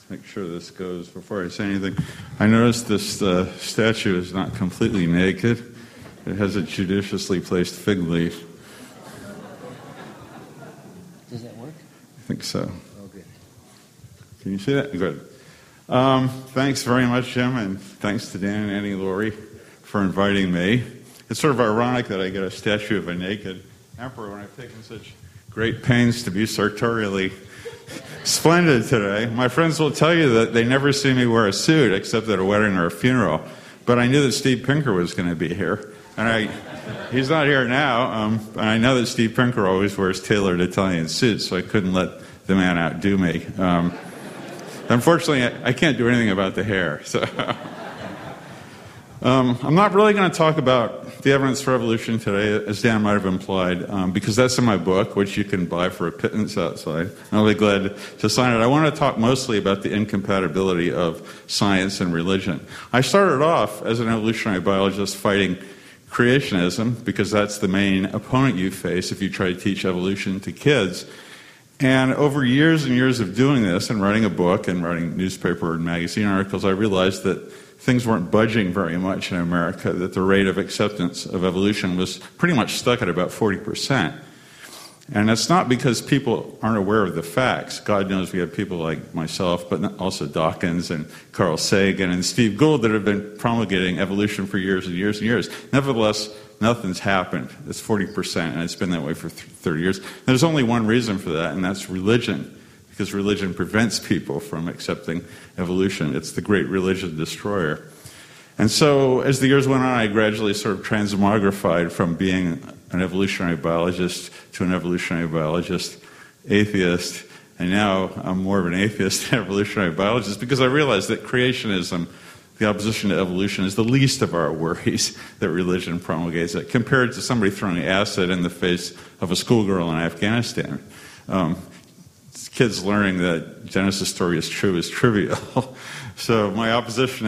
make sure this goes before I say anything. I noticed this statue is not completely naked. It has a judiciously placed fig leaf. Does that work? I think so. Oh, good. Can you see that? Good. Thanks very much, Jim, and thanks to Dan and Annie Laurie for inviting me. It's sort of ironic that I get a statue of a naked emperor when I've taken such great pains to be sartorially splendid today. My friends will tell you that they never see me wear a suit except at a wedding or a funeral, but I knew that Steve Pinker was going to be here, and he's not here now, and I know that Steve Pinker always wears tailored Italian suits, so I couldn't let the man outdo me. Unfortunately, I can't do anything about the hair, so... I'm not really going to talk about the evidence for evolution today, as Dan might have implied, because that's in my book, which you can buy for a pittance outside. I'll be glad to sign it. I want to talk mostly about the incompatibility of science and religion. I started off as an evolutionary biologist fighting creationism, because that's the main opponent you face if you try to teach evolution to kids. And over years and years of doing this and writing a book and writing newspaper and magazine articles, I realized that things weren't budging very much in America, that the rate of acceptance of evolution was pretty much stuck at about 40%. And that's not because people aren't aware of the facts. God knows we have people like myself, but also Dawkins and Carl Sagan and Steve Gould that have been promulgating evolution for years and years and years. Nevertheless, nothing's happened. It's 40%, and it's been that way for 30 years. There's only one reason for that, and that's religion. Because religion prevents people from accepting evolution. It's the great religion destroyer. And so as the years went on, I gradually sort of transmogrified from being an evolutionary biologist to an evolutionary biologist, atheist, and now I'm more of an atheist than evolutionary biologist because I realized that creationism, the opposition to evolution, is the least of our worries that religion promulgates it, compared to somebody throwing acid in the face of a schoolgirl in Afghanistan. Kids learning that Genesis story is true is trivial. So my opposition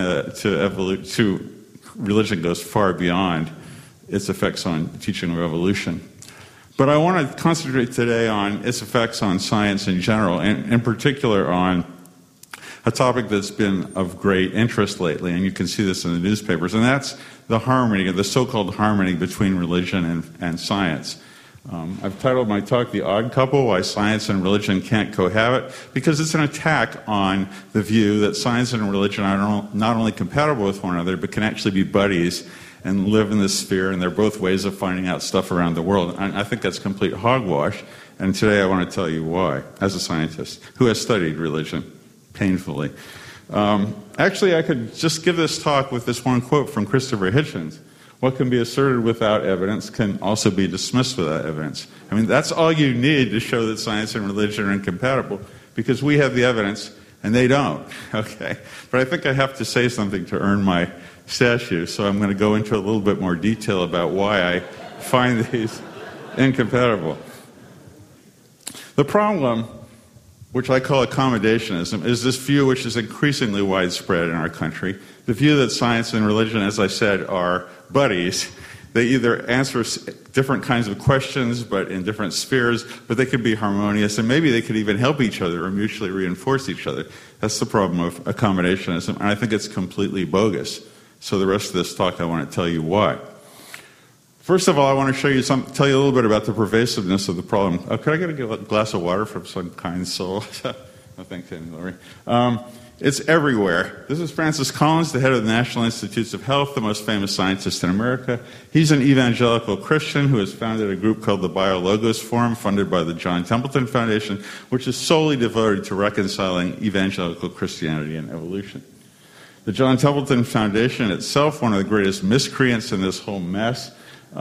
to religion goes far beyond its effects on teaching of evolution. But I want to concentrate today on its effects on science in general, and in particular on a topic that's been of great interest lately, and you can see this in the newspapers, and that's the harmony, the so-called harmony between religion and science. I've titled my talk, The Odd Couple, Why Science and Religion Can't Cohabit, because it's an attack on the view that science and religion are not only compatible with one another, but can actually be buddies and live in this sphere, and they're both ways of finding out stuff around the world. And I think that's complete hogwash, and today I want to tell you why, as a scientist who has studied religion painfully. Actually, I could just give this talk with this one quote from Christopher Hitchens. What can be asserted without evidence can also be dismissed without evidence. I mean, that's all you need to show that science and religion are incompatible, because we have the evidence and they don't. Okay? But I think I have to say something to earn my statue, so I'm going to go into a little bit more detail about why I find these incompatible. The problem, which I call accommodationism, is this view which is increasingly widespread in our country, the view that science and religion, as I said, are buddies. They either answer different kinds of questions, but in different spheres, but they could be harmonious, and maybe they could even help each other or mutually reinforce each other. That's the problem of accommodationism, and I think it's completely bogus. So the rest of this talk, I want to tell you why. First of all, I want to tell you a little bit about the pervasiveness of the problem. Could I get a glass of water from some kind soul? Oh, thanks, Annie Laurie. It's everywhere. This is Francis Collins, the head of the National Institutes of Health, the most famous scientist in America. He's an evangelical Christian who has founded a group called the BioLogos Forum, funded by the John Templeton Foundation, which is solely devoted to reconciling evangelical Christianity and evolution. The John Templeton Foundation itself, one of the greatest miscreants in this whole mess,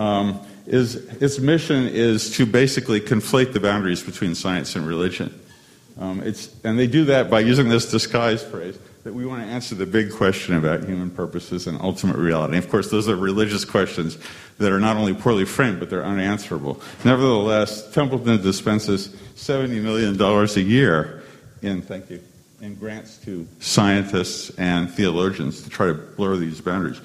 its mission is to basically conflate the boundaries between science and religion. And they do that by using this disguised phrase that we want to answer the big question about human purposes and ultimate reality. Of course, those are religious questions that are not only poorly framed, but they're unanswerable. Nevertheless, Templeton dispenses $70 million a year in grants to scientists and theologians to try to blur these boundaries,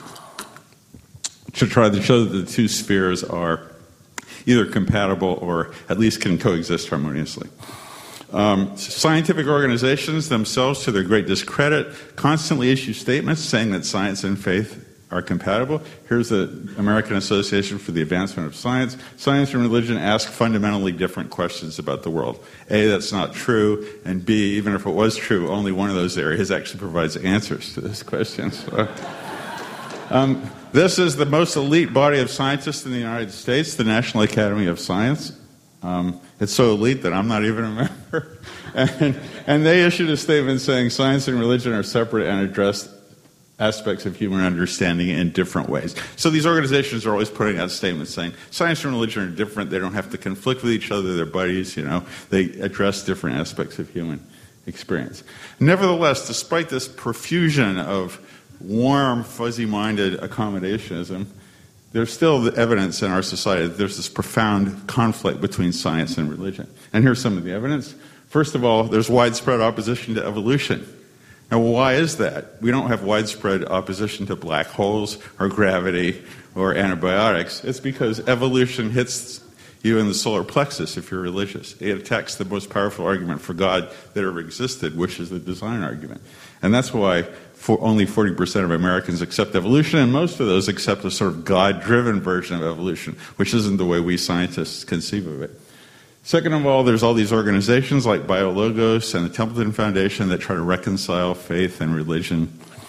to try to show that the two spheres are either compatible or at least can coexist harmoniously. Scientific organizations themselves, to their great discredit, constantly issue statements saying that science and faith are compatible. Here's the American Association for the Advancement of Science. Science and religion ask fundamentally different questions about the world. A, that's not true, and B, even if it was true, only one of those areas actually provides answers to this question. So, this is the most elite body of scientists in the United States, the National Academy of Science. It's so elite that I'm not even a member. And they issued a statement saying science and religion are separate and address aspects of human understanding in different ways. So these organizations are always putting out statements saying science and religion are different, they don't have to conflict with each other, they're buddies, they address different aspects of human experience. Nevertheless, despite this profusion of warm, fuzzy-minded accommodationism, there's still the evidence in our society that there's this profound conflict between science and religion. And here's some of the evidence. First of all, there's widespread opposition to evolution. Now, why is that? We don't have widespread opposition to black holes or gravity or antibiotics. It's because evolution hits you in the solar plexus if you're religious. It attacks the most powerful argument for God that ever existed, which is the design argument. And that's why only 40% of Americans accept evolution, and most of those accept a sort of God-driven version of evolution, which isn't the way we scientists conceive of it. Second of all, there's all these organizations like BioLogos and the Templeton Foundation that try to reconcile faith and religion.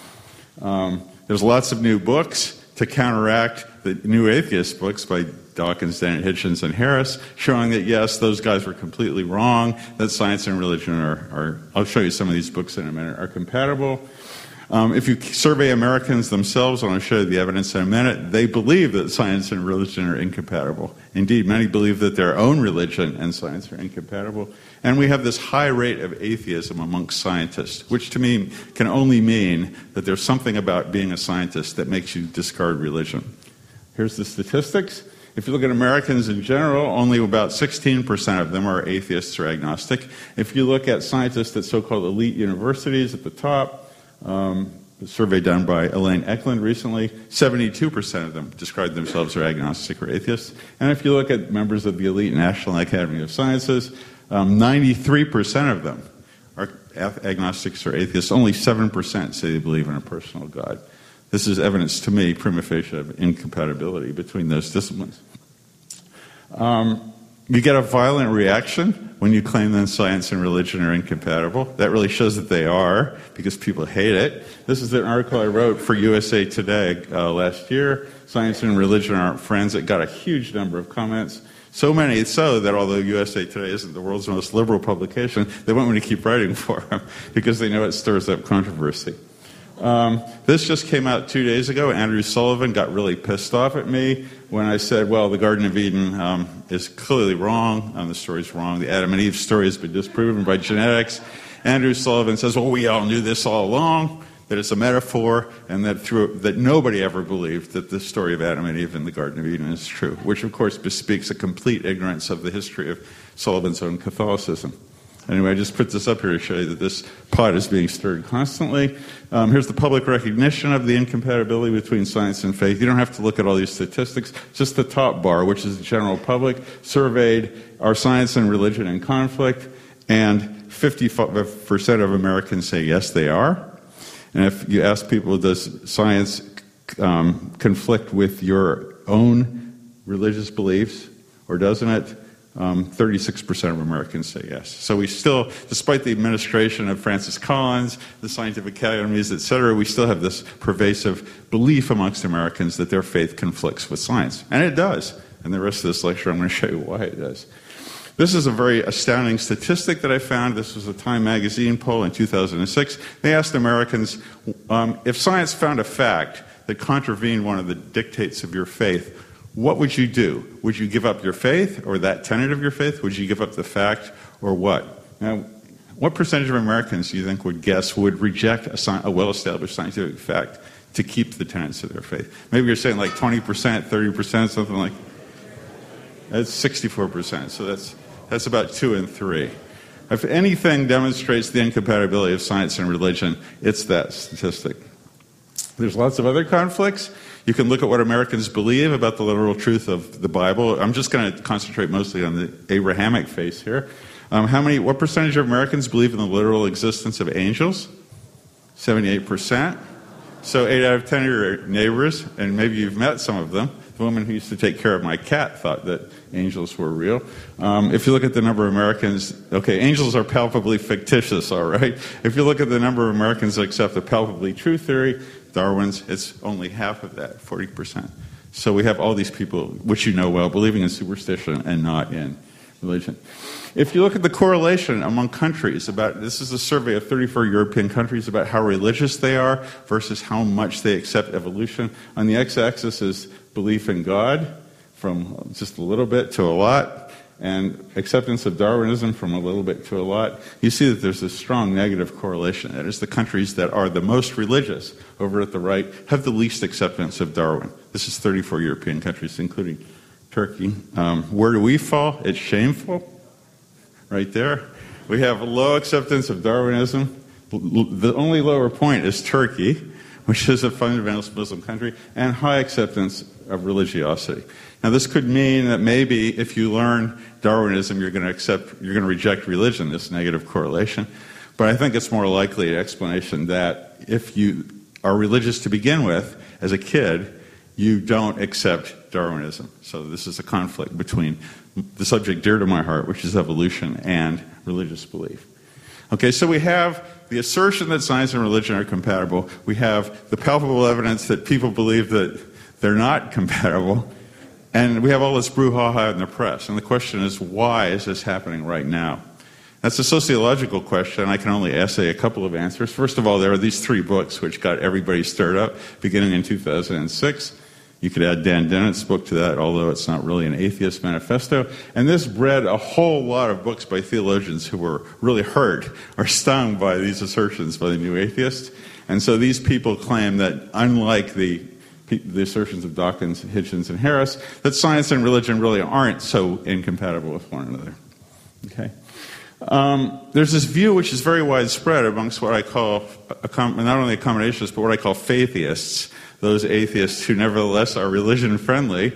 There's lots of new books to counteract the new atheist books by Dawkins, Dennett, Hitchens, and Harris, showing that, yes, those guys were completely wrong, that science and religion are I'll show you some of these books in a minute, are compatible. If you survey Americans themselves, and I'll show you the evidence in a minute, they believe that science and religion are incompatible. Indeed, many believe that their own religion and science are incompatible. And we have this high rate of atheism amongst scientists, which to me can only mean that there's something about being a scientist that makes you discard religion. Here's the statistics. If you look at Americans in general, only about 16% of them are atheists or agnostic. If you look at scientists at so-called elite universities at the top, a survey done by Elaine Eklund recently, 72% of them describe themselves as agnostic or atheists. And if you look at members of the elite National Academy of Sciences, 93% of them are agnostics or atheists. Only 7% say they believe in a personal God. This is evidence to me, prima facie, of incompatibility between those disciplines. You get a violent reaction when you claim that science and religion are incompatible. That really shows that they are, because people hate it. This is an article I wrote for USA Today last year. Science and religion aren't friends. It got a huge number of comments. So many so that although USA Today isn't the world's most liberal publication, they want me to keep writing for them because they know it stirs up controversy. This just came out 2 days ago. Andrew Sullivan got really pissed off at me when I said, well, the Garden of Eden is clearly wrong. The story's wrong. The Adam and Eve story has been disproven by genetics. Andrew Sullivan says, well, we all knew this all along, that it's a metaphor, and that nobody ever believed that the story of Adam and Eve in the Garden of Eden is true, which, of course, bespeaks a complete ignorance of the history of Sullivan's own Catholicism. Anyway, I just put this up here to show you that this pot is being stirred constantly. Here's the public recognition of the incompatibility between science and faith. You don't have to look at all these statistics. Just the top bar, which is the general public, surveyed are science and religion in conflict, and 50% of Americans say yes, they are. And if you ask people, does science conflict with your own religious beliefs, or doesn't it? 36% of Americans say yes. So we still, despite the administration of Francis Collins, the scientific academies, etc., we still have this pervasive belief amongst Americans that their faith conflicts with science. And it does. And the rest of this lecture, I'm going to show you why it does. This is a very astounding statistic that I found. This was a Time magazine poll in 2006. They asked Americans, if science found a fact that contravened one of the dictates of your faith, what would you do? Would you give up your faith or that tenet of your faith? Would you give up the fact or what? Now, what percentage of Americans do you think would reject a well-established scientific fact to keep the tenets of their faith? Maybe you're saying like 20%, 30%, something like that. That's 64%. So that's about 2 in 3. If anything demonstrates the incompatibility of science and religion, it's that statistic. There's lots of other conflicts. You can look at what Americans believe about the literal truth of the Bible. I'm just going to concentrate mostly on the Abrahamic faith here. What percentage of Americans believe in the literal existence of angels? 78%. So 8 out of 10 of your neighbors, and maybe you've met some of them. The woman who used to take care of my cat thought that angels were real. If you look at the number of Americans, okay, angels are palpably fictitious, all right? If you look at the number of Americans that accept the palpably true theory, Darwin's, it's only half of that, 40%. So we have all these people, which you know well, believing in superstition and not in religion. If you look at the correlation among countries, this is a survey of 34 European countries about how religious they are versus how much they accept evolution. On the x-axis is belief in God, from just a little bit to a lot, and acceptance of Darwinism from a little bit to a lot. You see that there's a strong negative correlation. That is, the countries that are the most religious, over at the right, have the least acceptance of Darwin. This is 34 European countries, including Turkey. Where do we fall? It's shameful. Right there. We have low acceptance of Darwinism. The only lower point is Turkey, which is a fundamentalist Muslim country, and high acceptance of religiosity. Now, this could mean that maybe if you learn Darwinism, you're going to reject religion, this negative correlation. But I think it's more likely an explanation that if you are religious to begin with, as a kid, you don't accept Darwinism. So this is a conflict between the subject dear to my heart, which is evolution, and religious belief. Okay, so we have the assertion that science and religion are compatible. We have the palpable evidence that people believe that they're not compatible. And we have all this brouhaha in the press. And the question is, why is this happening right now? That's a sociological question. I can only essay a couple of answers. First of all, there are these 3 books which got everybody stirred up, beginning in 2006. You could add Dan Dennett's book to that, although it's not really an atheist manifesto. And this bred a whole lot of books by theologians who were really hurt or stung by these assertions by the new atheists. And so these people claim that, unlike the assertions of Dawkins, Hitchens, and Harris, that science and religion really aren't so incompatible with one another. Okay. There's this view which is very widespread amongst what I call, not only accommodations, but what I call faitheists, those atheists who nevertheless are religion-friendly,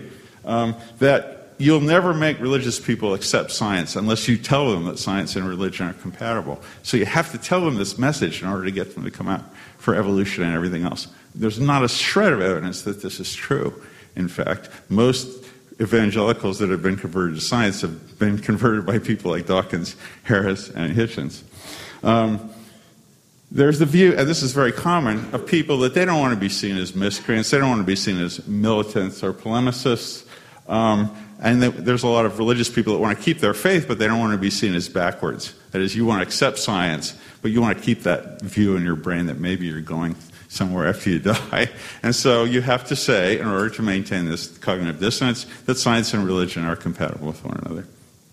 that you'll never make religious people accept science unless you tell them that science and religion are compatible. So you have to tell them this message in order to get them to come out for evolution and everything else. There's not a shred of evidence that this is true. In fact, most evangelicals that have been converted to science have been converted by people like Dawkins, Harris, and Hitchens. There's the view, and this is very common, of people that they don't want to be seen as miscreants, they don't want to be seen as militants or polemicists, and there's a lot of religious people that want to keep their faith, but they don't want to be seen as backwards. That is, you want to accept science, but you want to keep that view in your brain that maybe you're going somewhere after you die. And so you have to say, in order to maintain this cognitive dissonance, that science and religion are compatible with one another.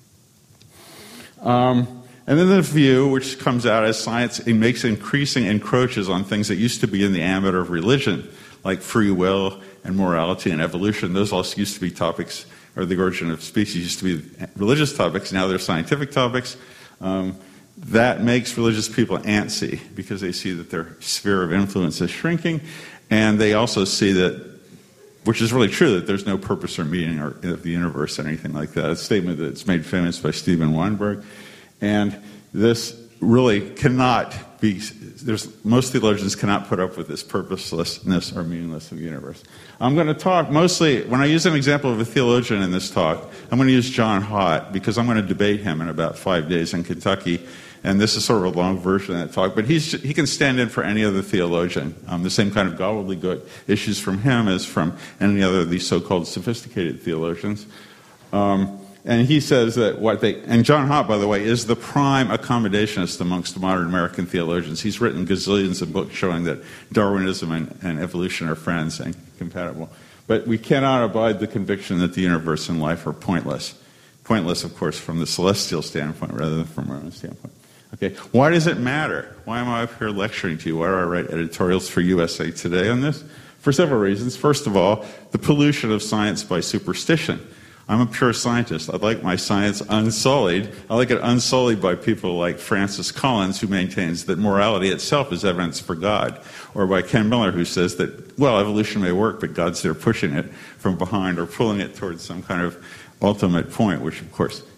And then the view, which comes out as science, it makes increasing encroaches on things that used to be in the ambit of religion, like free will and morality and evolution. Those also used to be topics, or the origin of species used to be religious topics. Now they're scientific topics. That makes religious people antsy because they see that their sphere of influence is shrinking, and they also see that, which is really true, that there's no purpose or meaning of the universe or anything like that. It's a statement that's made famous by Stephen Weinberg. And this really cannot be, most theologians cannot put up with this purposelessness or meaninglessness of the universe. I'm going to talk mostly, when I use an example of a theologian in this talk, I'm going to use John Hott, because I'm going to debate him in about 5 days in Kentucky. And this is sort of a long version of that talk, but he can stand in for any other theologian. The same kind of gobbledygook issues from him as from any other of these so-called sophisticated theologians. And he says that and John Hott, by the way, is the prime accommodationist amongst modern American theologians. He's written gazillions of books showing that Darwinism and evolution are friends and compatible. But we cannot abide the conviction that the universe and life are pointless. Pointless, of course, from the celestial standpoint rather than from our own standpoint. Okay, why does it matter? Why am I up here lecturing to you? Why do I write editorials for USA Today on this? For several reasons. First of all, the pollution of science by superstition. I'm a pure scientist. I like my science unsullied. I like it unsullied by people like Francis Collins, who maintains that morality itself is evidence for God, or by Ken Miller, who says that, well, evolution may work, but God's there pushing it from behind or pulling it towards some kind of ultimate point, which, of course,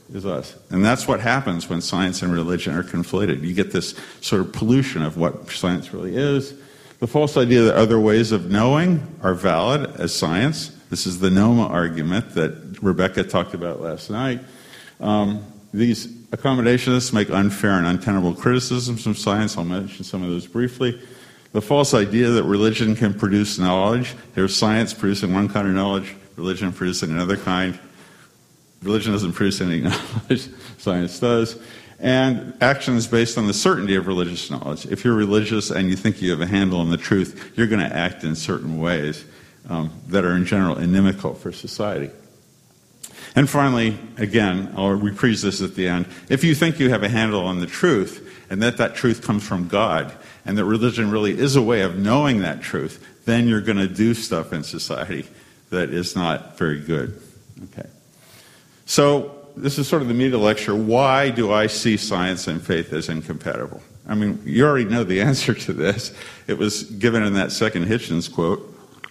is us. And that's what happens when science and religion are conflated. You get this sort of pollution of what science really is. The false idea that other ways of knowing are valid as science. This is the NOMA argument that Rebecca talked about last night. These accommodationists make unfair and untenable criticisms of science. I'll mention some of those briefly. The false idea that religion can produce knowledge. There's science producing one kind of knowledge, religion producing another kind. Religion doesn't produce any knowledge, science does. And actions based on the certainty of religious knowledge. If you're religious and you think you have a handle on the truth, you're going to act in certain ways that are in general inimical for society. And finally, again, I'll reprise this at the end. If you think you have a handle on the truth and that truth comes from God and that religion really is a way of knowing that truth, then you're going to do stuff in society that is not very good. Okay. So this is sort of the meat of the lecture. Why do I see science and faith as incompatible? I mean, you already know the answer to this. It was given in that second Hitchens quote.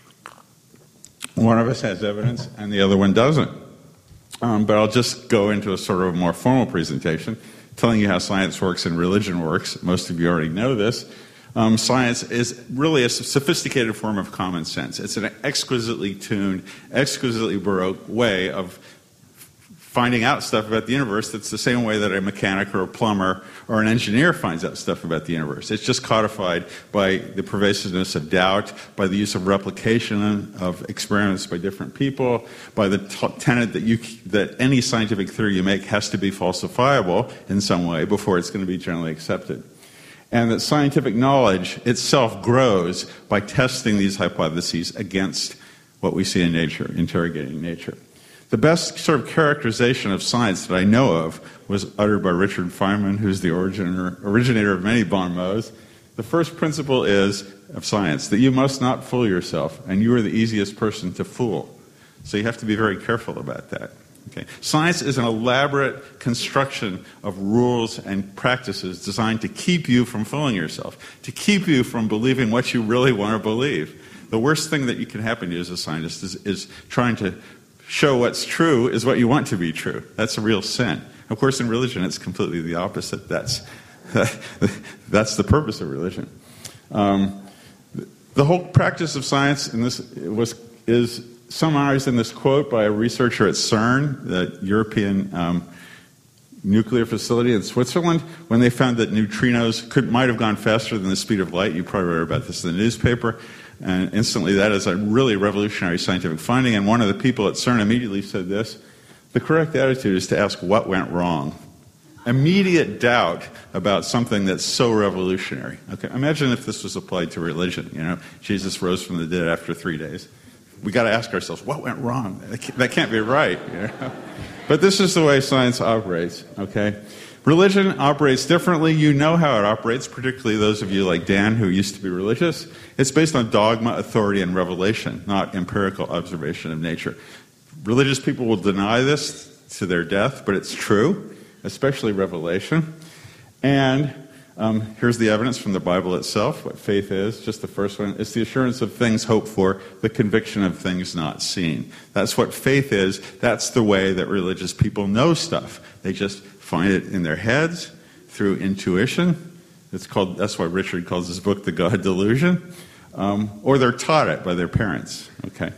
One of us has evidence and the other one doesn't. But I'll just go into a sort of more formal presentation, telling you how science works and religion works. Most of you already know this. Science is really a sophisticated form of common sense. It's an exquisitely tuned, exquisitely baroque way of finding out stuff about the universe that's the same way that a mechanic or a plumber or an engineer finds out stuff about the universe. It's just codified by the pervasiveness of doubt, by the use of replication of experiments by different people, by the tenet that any scientific theory you make has to be falsifiable in some way before it's going to be generally accepted. And that scientific knowledge itself grows by testing these hypotheses against what we see in nature, interrogating nature. The best sort of characterization of science that I know of was uttered by Richard Feynman, who's the originator of many bon mots. The first principle of science, that you must not fool yourself, and you are the easiest person to fool. So you have to be very careful about that. Okay. Science is an elaborate construction of rules and practices designed to keep you from fooling yourself, to keep you from believing what you really want to believe. The worst thing that you can happen to you as a scientist is trying to show what's true is what you want to be true. That's a real sin. Of course, in religion, it's completely the opposite. That's the purpose of religion. The whole practice of science is summarized in this quote by a researcher at CERN, the European nuclear facility in Switzerland, when they found that neutrinos might have gone faster than the speed of light. You probably read about this in the newspaper. And instantly, that is a really revolutionary scientific finding. And one of the people at CERN immediately said this: the correct attitude is to ask what went wrong. Immediate doubt about something that's so revolutionary. Okay, imagine if this was applied to religion. You know, Jesus rose from the dead after 3 days. We got to ask ourselves, what went wrong? That can't be right. You know? But this is the way science operates. Okay. Religion operates differently. You know how it operates, particularly those of you like Dan who used to be religious. It's based on dogma, authority, and revelation, not empirical observation of nature. Religious people will deny this to their death, but it's true, especially revelation. And here's the evidence from the Bible itself, what faith is. Just the first one. It's the assurance of things hoped for, the conviction of things not seen. That's what faith is. That's the way that religious people know stuff. They just find it in their heads through intuition. That's why Richard calls his book The God Delusion. Or they're taught it by their parents. Okay.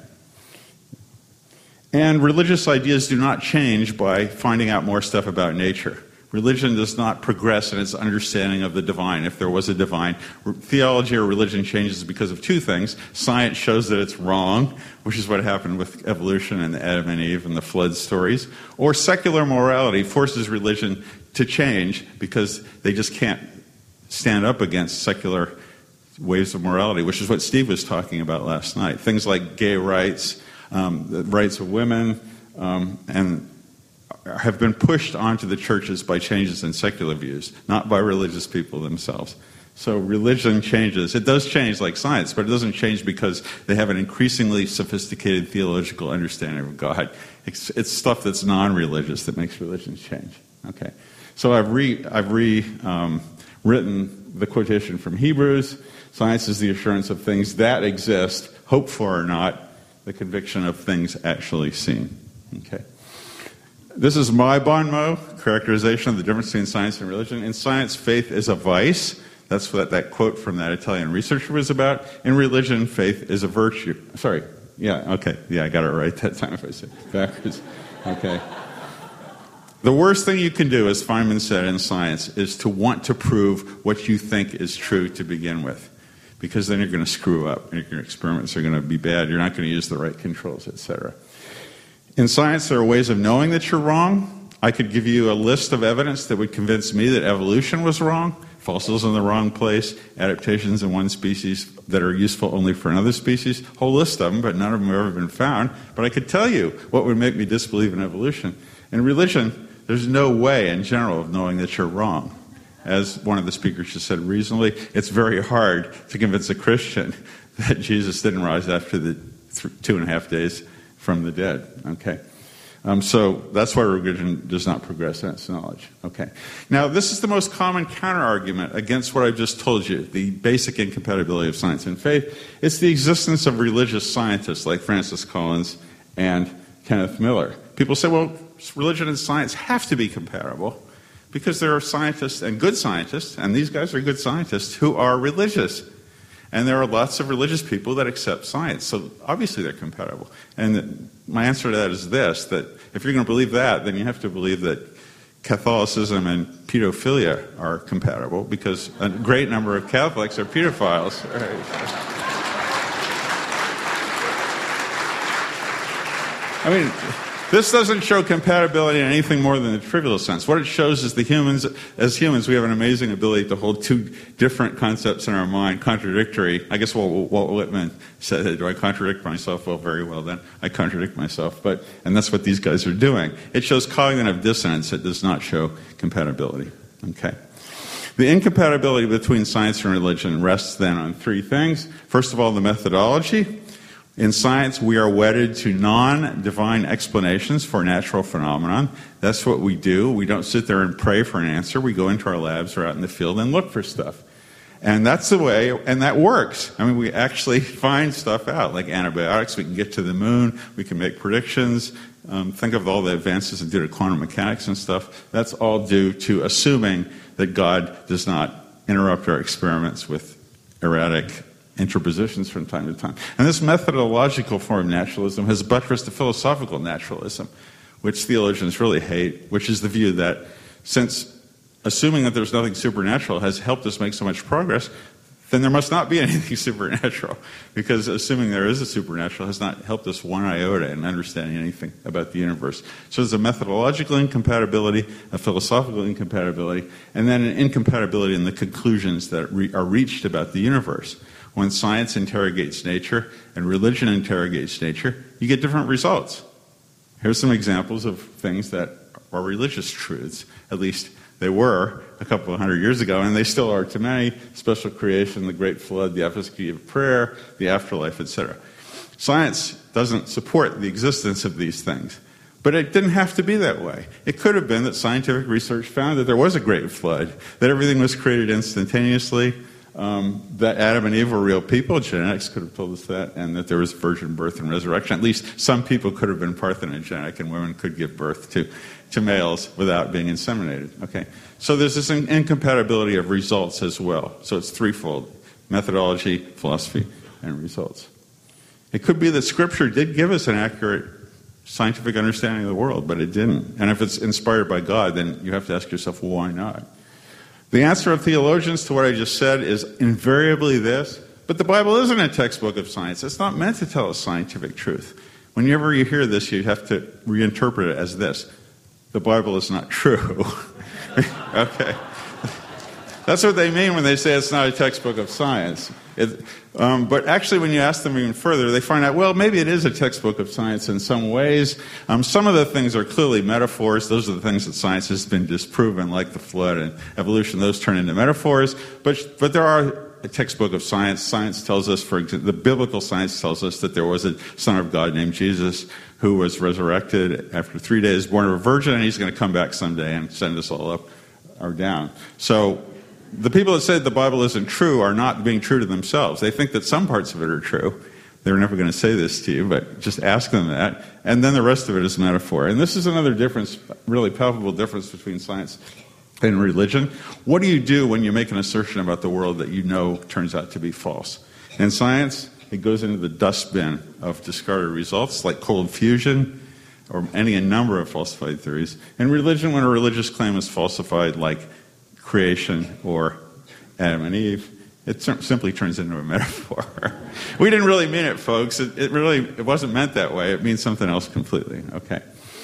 And religious ideas do not change by finding out more stuff about nature. Religion does not progress in its understanding of the divine, if there was a divine. Theology or religion changes because of two things. Science shows that it's wrong, which is what happened with evolution and Adam and Eve and the flood stories. Or secular morality forces religion to change because they just can't stand up against secular ways of morality, which is what Steve was talking about last night. Things like gay rights, the rights of women, and have been pushed onto the churches by changes in secular views, not by religious people themselves. So religion changes. It does change like science, but it doesn't change because they have an increasingly sophisticated theological understanding of God. It's stuff that's non-religious that makes religion change. Okay, so I've written the quotation from Hebrews. Science is the assurance of things that exist, hoped for or not, the conviction of things actually seen. Okay. This is my bon mot, characterization of the difference between science and religion. In science, faith is a vice. That's what that quote from that Italian researcher was about. In religion, faith is a virtue. Sorry. Yeah, okay. Yeah, I got it right that time if I said it backwards. Okay. The worst thing you can do, as Feynman said in science, is to want to prove what you think is true to begin with. Because then you're going to screw up, and your experiments are going to be bad, you're not going to use the right controls, etc. In science, there are ways of knowing that you're wrong. I could give you a list of evidence that would convince me that evolution was wrong, fossils in the wrong place, adaptations in one species that are useful only for another species, whole list of them, but none of them have ever been found. But I could tell you what would make me disbelieve in evolution. In religion, there's no way in general of knowing that you're wrong. As one of the speakers just said recently, it's very hard to convince a Christian that Jesus didn't rise after the 2.5 days from the dead. Okay, so that's why religion does not progress in its knowledge. Okay, now this is the most common counter-argument against what I've just told you, the basic incompatibility of science and faith. It's the existence of religious scientists like Francis Collins and Kenneth Miller. People say, well, religion and science have to be compatible because there are scientists and good scientists, and these guys are good scientists, who are religious. And there are lots of religious people that accept science, so obviously they're compatible. And my answer to that is this, that if you're going to believe that, then you have to believe that Catholicism and pedophilia are compatible, because a great number of Catholics are pedophiles. Right? I mean, this doesn't show compatibility in anything more than a trivial sense. What it shows is as humans, we have an amazing ability to hold two different concepts in our mind, contradictory. I guess Walt Whitman said, do I contradict myself? Well, very well then. I contradict myself. And that's what these guys are doing. It shows cognitive dissonance. It does not show compatibility. Okay. The incompatibility between science and religion rests then on three things. First of all, the methodology. In science, we are wedded to non-divine explanations for natural phenomenon. That's what we do. We don't sit there and pray for an answer. We go into our labs or out in the field and look for stuff. And that's the way, and that works. I mean, we actually find stuff out, like antibiotics. We can get to the moon. We can make predictions. Think of all the advances due to quantum mechanics and stuff. That's all due to assuming that God does not interrupt our experiments with erratic interpositions from time to time. And this methodological form of naturalism has buttressed the philosophical naturalism, which theologians really hate, which is the view that since assuming that there's nothing supernatural has helped us make so much progress, then there must not be anything supernatural, because assuming there is a supernatural has not helped us one iota in understanding anything about the universe. So there's a methodological incompatibility, a philosophical incompatibility, and then an incompatibility in the conclusions that are reached about the universe. When science interrogates nature and religion interrogates nature, you get different results. Here's some examples of things that are religious truths. At least they were a couple of hundred years ago, and they still are to many. Special creation, the great flood, the efficacy of prayer, the afterlife, etc. Science doesn't support the existence of these things. But it didn't have to be that way. It could have been that scientific research found that there was a great flood, that everything was created instantaneously, that Adam and Eve were real people. Genetics could have told us that, and that there was virgin birth and resurrection. At least some people could have been parthenogenic, and women could give birth to males without being inseminated. Okay, so there's this incompatibility of results as well. So it's threefold: methodology, philosophy, and results. It could be that Scripture did give us an accurate scientific understanding of the world, but it didn't. And if it's inspired by God, then you have to ask yourself, well, why not? The answer of theologians to what I just said is invariably this, but the Bible isn't a textbook of science. It's not meant to tell us scientific truth. Whenever you hear this, you have to reinterpret it as this: the Bible is not true. Okay. That's what they mean when they say it's not a textbook of science. But actually, when you ask them even further, they find out, well, maybe it is a textbook of science in some ways. Some of the things are clearly metaphors. Those are the things that science has been disproven, like the flood and evolution. Those turn into metaphors. But there are a textbook of science. Science tells us, for example, the biblical science tells us that there was a Son of God named Jesus who was resurrected after 3 days, born of a virgin, and he's going to come back someday and send us all up or down. So the people that say the Bible isn't true are not being true to themselves. They think that some parts of it are true, They're never going to say this to you, but just ask them that. And then the rest of it is metaphor. And this is another difference, really palpable difference between science and religion. What do you do when you make an assertion about the world that you know turns out to be false? In science, it goes into the dustbin of discarded results, like cold fusion or any number of falsified theories. In religion, when a religious claim is falsified, like creation or Adam and Eve, it simply turns into a metaphor. We didn't really mean it, folks. It wasn't meant that way. It means something else completely. Okay.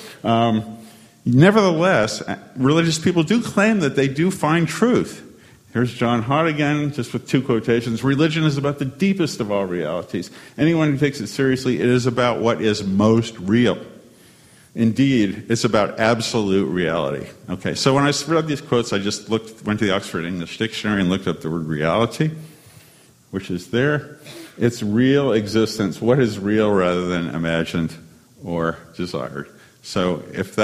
Nevertheless, religious people do claim that they do find truth. Here's John Hott again, just with two quotations. Religion is about the deepest of all realities. Anyone who takes it seriously, it is about what is most real. Indeed, it's about absolute reality. Okay, so when I read these quotes, I just went to the Oxford English Dictionary and looked up the word reality, which is there. It's real existence. What is real rather than imagined or desired? So if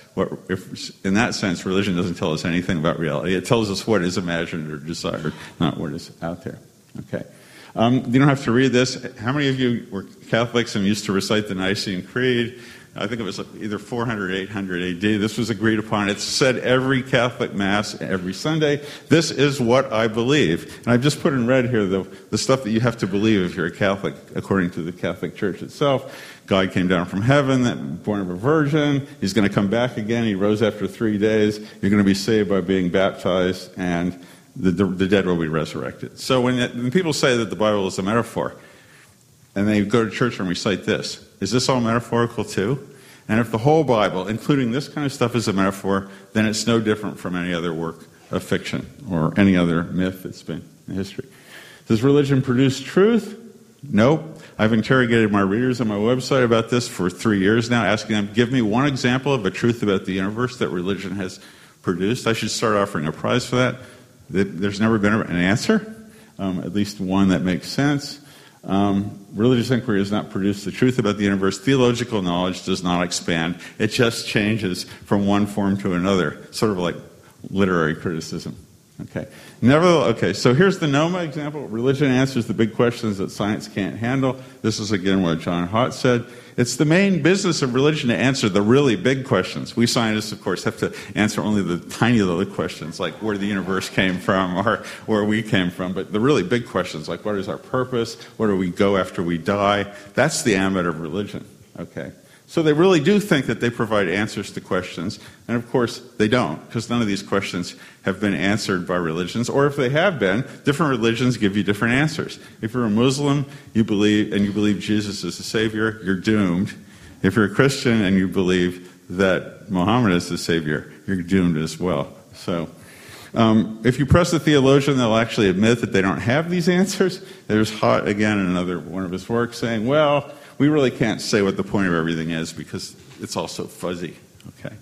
in that sense, religion doesn't tell us anything about reality. It tells us what is imagined or desired, not what is out there. Okay. You don't have to read this. How many of you were Catholics and used to recite the Nicene Creed? I think it was either 400 or 800 AD. This was agreed upon. It's said every Catholic Mass every Sunday. This is what I believe. And I've just put in red here the stuff that you have to believe if you're a Catholic, according to the Catholic Church itself. God came down from heaven, born of a virgin. He's going to come back again. He rose after 3 days. You're going to be saved by being baptized, and the dead will be resurrected. So when people say that the Bible is a metaphor, and they go to church and recite this, is this all metaphorical too? And if the whole Bible, including this kind of stuff, is a metaphor, then it's no different from any other work of fiction or any other myth that's been in history. Does religion produce truth? Nope. I've interrogated my readers on my website about this for 3 years now, asking them, give me one example of a truth about the universe that religion has produced. I should start offering a prize for that. There's never been an answer, at least one that makes sense. Religious inquiry does not produce the truth about the universe. Theological knowledge does not expand. It just changes from one form to another, sort of like literary criticism. Okay. So here's the Noma example. Religion answers the big questions that science can't handle. This is again what John Hott said. It's the main business of religion to answer the really big questions. We scientists, of course, have to answer only the tiny little questions, like where the universe came from or where we came from. But the really big questions, like what is our purpose? Where do we go after we die? That's the ambit of religion. Okay. So they really do think that they provide answers to questions. And of course, they don't, because none of these questions have been answered by religions. Or if they have been, different religions give you different answers. If you're a Muslim, you believe Jesus is the Savior, you're doomed. If you're a Christian and you believe that Muhammad is the Savior, you're doomed as well. So if you press a theologian, they'll actually admit that they don't have these answers. There's Hott, again, in another one of his works, saying, well, we really can't say what the point of everything is because it's all so fuzzy. Okay.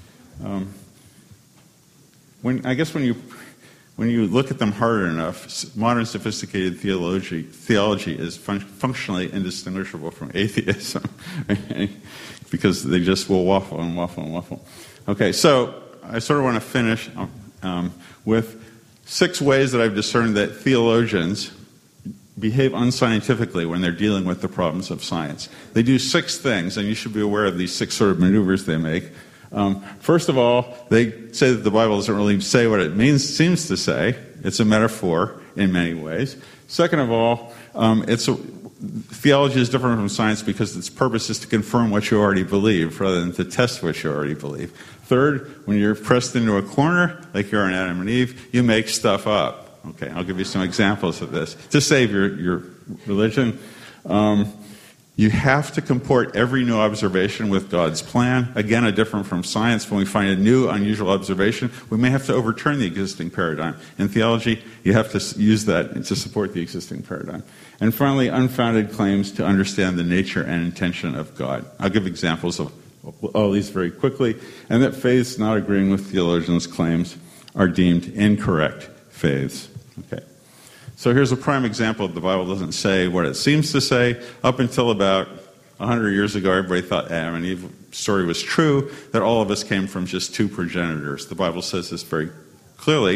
When you look at them hard enough, modern sophisticated theology is functionally indistinguishable from atheism, because they just will waffle and waffle and waffle. Okay, so I sort of want to finish with 6 ways that I've discerned that theologians behave unscientifically when they're dealing with the problems of science. They do 6 things, and you should be aware of these 6 sort of maneuvers they make. First of all, they say that the Bible doesn't really say what it seems to say. It's a metaphor in many ways. Second of all, theology is different from science because its purpose is to confirm what you already believe rather than to test what you already believe. Third, when you're pressed into a corner, like you're on Adam and Eve, you make stuff up. Okay, I'll give you some examples of this. To save your religion, you have to comport every new observation with God's plan. Again, different from science. When we find a new, unusual observation, we may have to overturn the existing paradigm. In theology, you have to use that to support the existing paradigm. And finally, unfounded claims to understand the nature and intention of God. I'll give examples of all these very quickly. And that faiths not agreeing with theologians' claims are deemed incorrect faiths. Okay. So here's a prime example. The Bible doesn't say what it seems to say. Up until about 100 years ago, everybody thought Adam and Eve's story was true, that all of us came from just 2 progenitors. The Bible says this very clearly.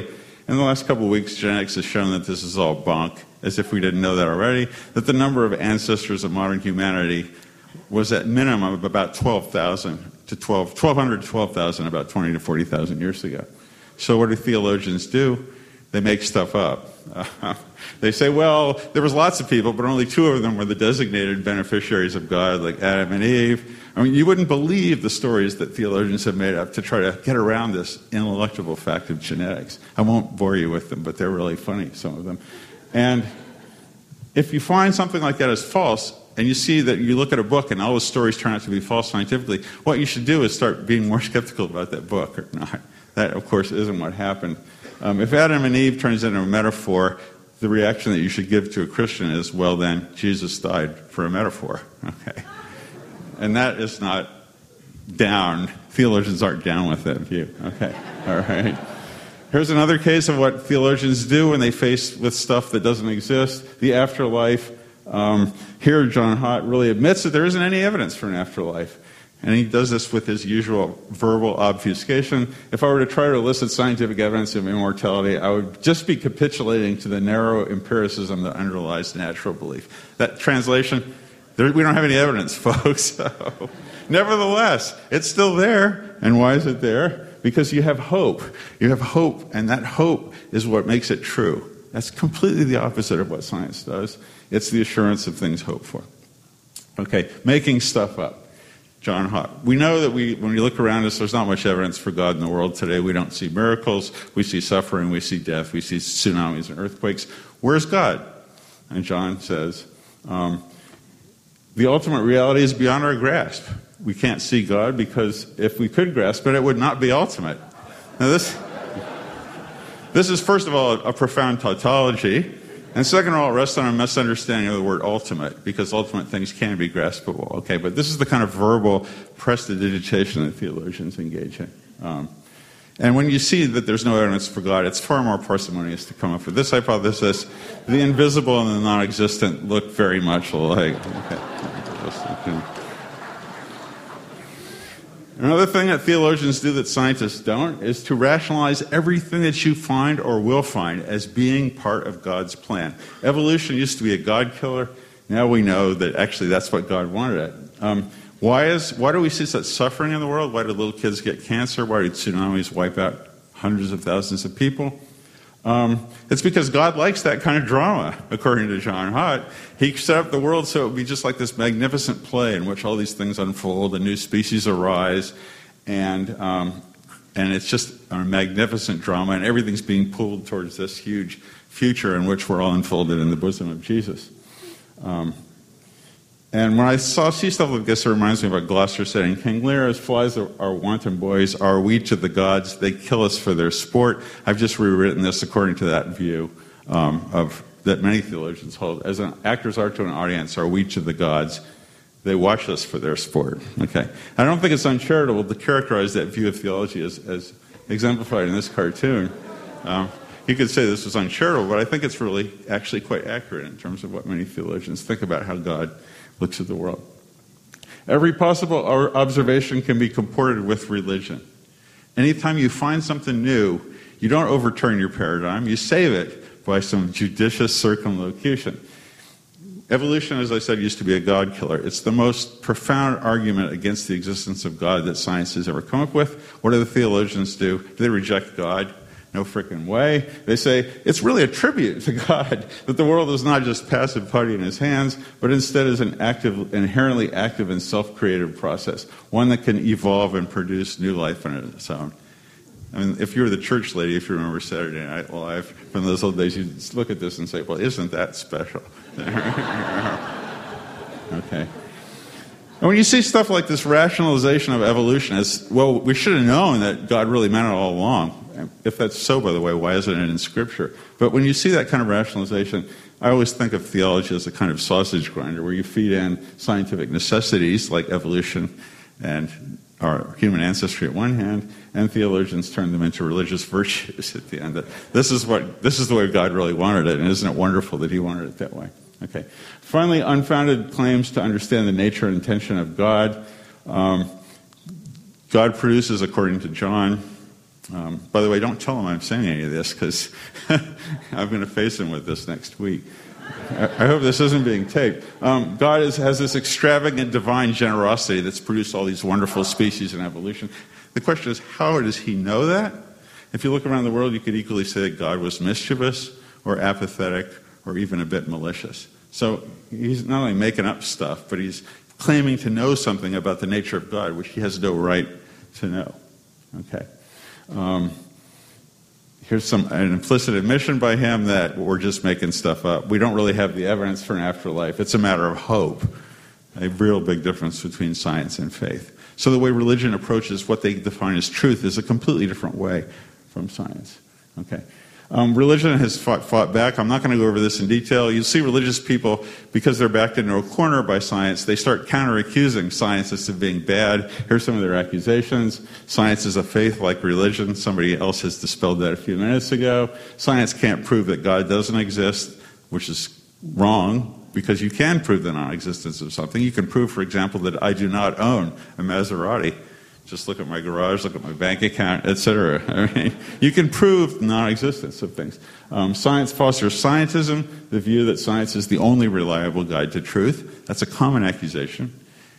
In the last couple of weeks, genetics has shown that this is all bunk, as if we didn't know that already, that the number of ancestors of modern humanity was at minimum of about 1,200 to 12,000 about 20 to 40,000 years ago. So what do theologians do? They make stuff up. They say, well, there was lots of people, but only 2 of them were the designated beneficiaries of God, like Adam and Eve. I mean, you wouldn't believe the stories that theologians have made up to try to get around this ineluctable fact of genetics. I won't bore you with them, but they're really funny, some of them. And if you find something like that as false, and you see that you look at a book and all the stories turn out to be false scientifically, what you should do is start being more skeptical about that book or not. That, of course, isn't what happened. If Adam and Eve turns into a metaphor, the reaction that you should give to a Christian is, well, then, Jesus died for a metaphor. Okay. And that is not down. Theologians aren't down with that view. Okay. All right. Here's another case of what theologians do when they face with stuff that doesn't exist. The afterlife. Here, John Hott really admits that there isn't any evidence for an afterlife. And he does this with his usual verbal obfuscation. If I were to try to elicit scientific evidence of immortality, I would just be capitulating to the narrow empiricism that underlies natural belief. That translation, we don't have any evidence, folks. So, nevertheless, it's still there. And why is it there? Because you have hope. You have hope, and that hope is what makes it true. That's completely the opposite of what science does. It's the assurance of things hoped for. Okay, making stuff up. John Hott. We know that when we look around us, there's not much evidence for God in the world today. We don't see miracles. We see suffering. We see death. We see tsunamis and earthquakes. Where's God? And John says, the ultimate reality is beyond our grasp. We can't see God because if we could grasp it, it would not be ultimate. Now this is, first of all, a profound tautology. And second of all, it rests on a misunderstanding of the word ultimate, because ultimate things can be graspable. Okay, but this is the kind of verbal prestidigitation that theologians engage in. And when you see that there's no evidence for God, it's far more parsimonious to come up with this hypothesis. The invisible and the non-existent look very much alike. Okay. Another thing that theologians do that scientists don't is to rationalize everything that you find or will find as being part of God's plan. Evolution used to be a God killer. Now we know that actually that's what God wanted it. Why do we see such suffering in the world? Why do little kids get cancer? Why do tsunamis wipe out hundreds of thousands of people? It's because God likes that kind of drama, according to John Hott. He set up the world so it would be just like this magnificent play in which all these things unfold, and new species arise, and it's just a magnificent drama, and everything's being pulled towards this huge future in which we're all unfolded in the bosom of Jesus. And when I see stuff like this, it reminds me of what Gloucester said in King Lear: as flies are wanton boys, are we to the gods, they kill us for their sport. I've just rewritten this according to that view that many theologians hold. As actors are to an audience, are we to the gods, they watch us for their sport. Okay. I don't think it's uncharitable to characterize that view of theology as exemplified in this cartoon. You could say this was uncharitable, but I think it's really actually quite accurate in terms of what many theologians think about how God looks at the world. Every possible observation can be comported with religion. Anytime you find something new, you don't overturn your paradigm, you save it by some judicious circumlocution. Evolution, as I said, used to be a God killer. It's the most profound argument against the existence of God that science has ever come up with. What do the theologians do? Do they reject God? No frickin' way. They say it's really a tribute to God that the world is not just passive putty in his hands, but instead is an inherently active and self-creative process, one that can evolve and produce new life on its own. I mean, if you were the church lady, if you remember Saturday Night Live from those old days, you'd look at this and say, well, isn't that special? Okay. And when you see stuff like this rationalization of evolution as, well, we should have known that God really meant it all along. If that's so, by the way, why isn't it in Scripture? But when you see that kind of rationalization, I always think of theology as a kind of sausage grinder where you feed in scientific necessities like evolution and our human ancestry at one hand, and theologians turn them into religious virtues at the end. This is the way God really wanted it, and isn't it wonderful that he wanted it that way? Okay. Finally, unfounded claims to understand the nature and intention of God. God produces, according to John, By the way, don't tell him I'm saying any of this, because I'm going to face him with this next week. I hope this isn't being taped. God has this extravagant divine generosity that's produced all these wonderful species in evolution. The question is, how does he know that? If you look around the world, you could equally say that God was mischievous or apathetic or even a bit malicious. So he's not only making up stuff, but he's claiming to know something about the nature of God, which he has no right to know. Okay. Here's an implicit admission by him that we're just making stuff up. We don't really have the evidence for an afterlife. It's a matter of hope. A real big difference between science and faith. So the way religion approaches what they define as truth is a completely different way from science. Okay. Religion has fought back. I'm not going to go over this in detail. You'll see religious people, because they're backed into a corner by science, they start counter-accusing scientists of being bad. Here's some of their accusations. Science is a faith like religion. Somebody else has dispelled that a few minutes ago. Science can't prove that God doesn't exist, which is wrong, because you can prove the non-existence of something. You can prove, for example, that I do not own a Maserati. Just look at my garage, look at my bank account, etc. I mean, you can prove the non-existence of things. Science fosters scientism, the view that science is the only reliable guide to truth. That's a common accusation.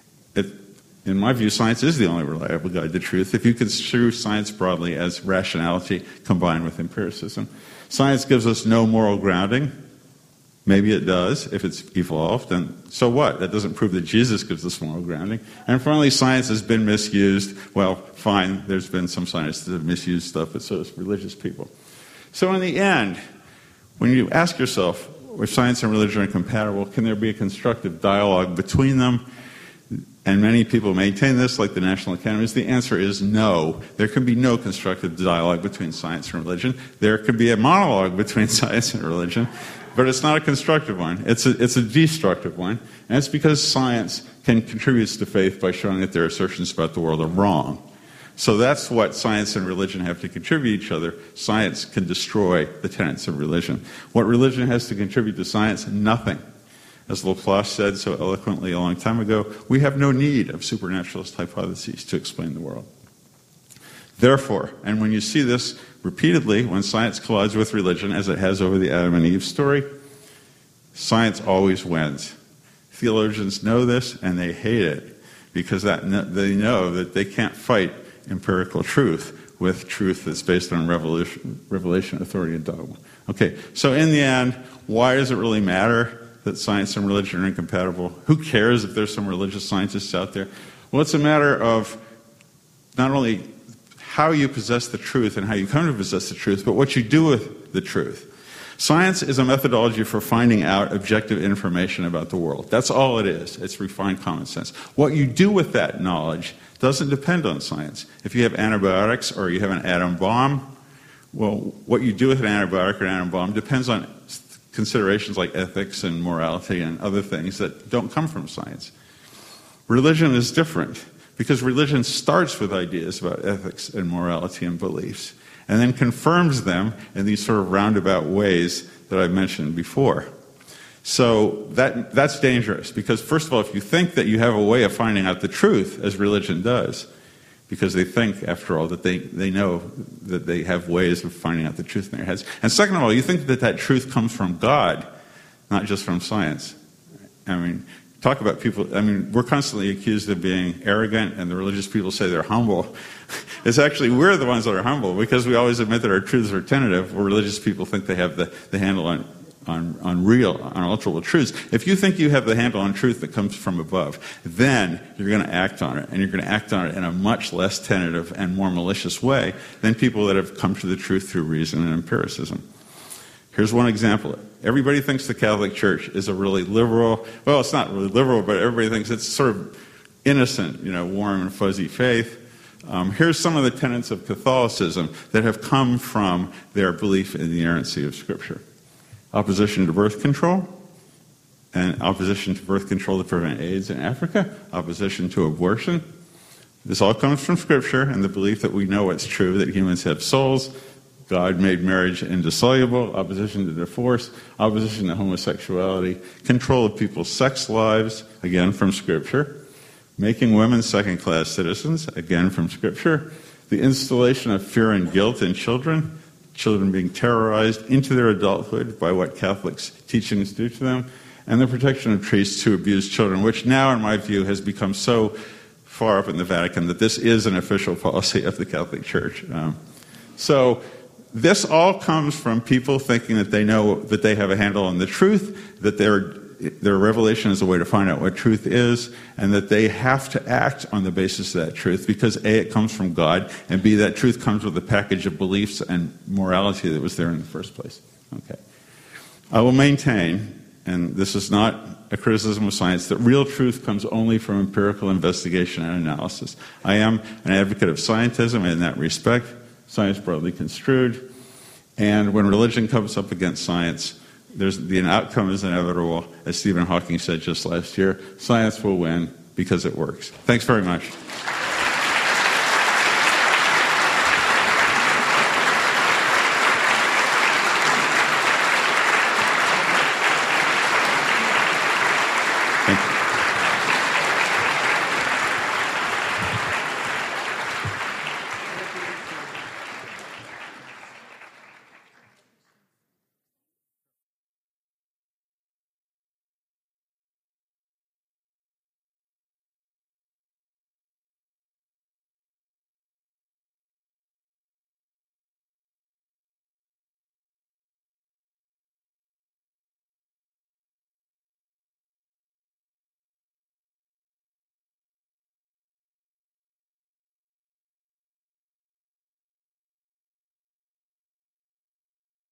In my view, science is the only reliable guide to truth if you construe science broadly as rationality combined with empiricism. Science gives us no moral grounding. Maybe it does, if it's evolved, and so what? That doesn't prove that Jesus gives us moral grounding. And finally, science has been misused. Well, fine, there's been some scientists that have misused stuff, but so has religious people. So in the end, when you ask yourself, if science and religion are compatible, can there be a constructive dialogue between them? And many people maintain this, like the National Academies. The answer is no. There can be no constructive dialogue between science and religion. There can be a monologue between science and religion. But it's not a constructive one. It's a destructive one. And it's because science can contribute to faith by showing that their assertions about the world are wrong. So that's what science and religion have to contribute to each other. Science can destroy the tenets of religion. What religion has to contribute to science? Nothing. As Laplace said so eloquently a long time ago, we have no need of supernaturalist hypotheses to explain the world. Therefore, and when you see this repeatedly, when science collides with religion, as it has over the Adam and Eve story, science always wins. Theologians know this, and they hate it, because they know that they can't fight empirical truth with truth that's based on revelation, authority, and dogma. Okay, so in the end, why does it really matter that science and religion are incompatible? Who cares if there's some religious scientists out there? Well, it's a matter of not only how you possess the truth and how you come to possess the truth, but what you do with the truth. Science is a methodology for finding out objective information about the world. That's all it is. It's refined common sense. What you do with that knowledge doesn't depend on science. If you have antibiotics or you have an atom bomb, well, what you do with an antibiotic or an atom bomb depends on considerations like ethics and morality and other things that don't come from science. Religion is different, because religion starts with ideas about ethics and morality and beliefs, and then confirms them in these sort of roundabout ways that I mentioned before. So that's dangerous, because first of all, if you think that you have a way of finding out the truth, as religion does, because they think, after all, that they know that they have ways of finding out the truth in their heads. And second of all, you think that truth comes from God, not just from science. I mean, talk about people, we're constantly accused of being arrogant, and the religious people say they're humble. It's actually, we're the ones that are humble, because we always admit that our truths are tentative, where religious people think they have the handle on ultimate truths. If you think you have the handle on truth that comes from above, then you're going to act on it, and you're going to act on it in a much less tentative and more malicious way than people that have come to the truth through reason and empiricism. Here's one example. Everybody thinks the Catholic Church is a really liberal, well, it's not really liberal, but everybody thinks it's sort of innocent, warm and fuzzy faith. Here's some of the tenets of Catholicism that have come from their belief in the inerrancy of Scripture. Opposition to birth control, and opposition to birth control to prevent AIDS in Africa, opposition to abortion. This all comes from Scripture and the belief that we know it's true, that humans have souls. God made marriage indissoluble, opposition to divorce, opposition to homosexuality, control of people's sex lives, again from Scripture, making women second-class citizens, again from Scripture, the installation of fear and guilt in children, children being terrorized into their adulthood by what Catholics' teachings do to them, and the protection of priests who abuse children, which now, in my view, has become so far up in the Vatican that this is an official policy of the Catholic Church. So this all comes from people thinking that they know that they have a handle on the truth, that their revelation is a way to find out what truth is, and that they have to act on the basis of that truth because A, it comes from God, and B, that truth comes with a package of beliefs and morality that was there in the first place. Okay. I will maintain, and this is not a criticism of science, that real truth comes only from empirical investigation and analysis. I am an advocate of scientism in that respect, science broadly construed, and when religion comes up against science, the outcome is inevitable. As Stephen Hawking said just last year, science will win because it works. Thanks very much.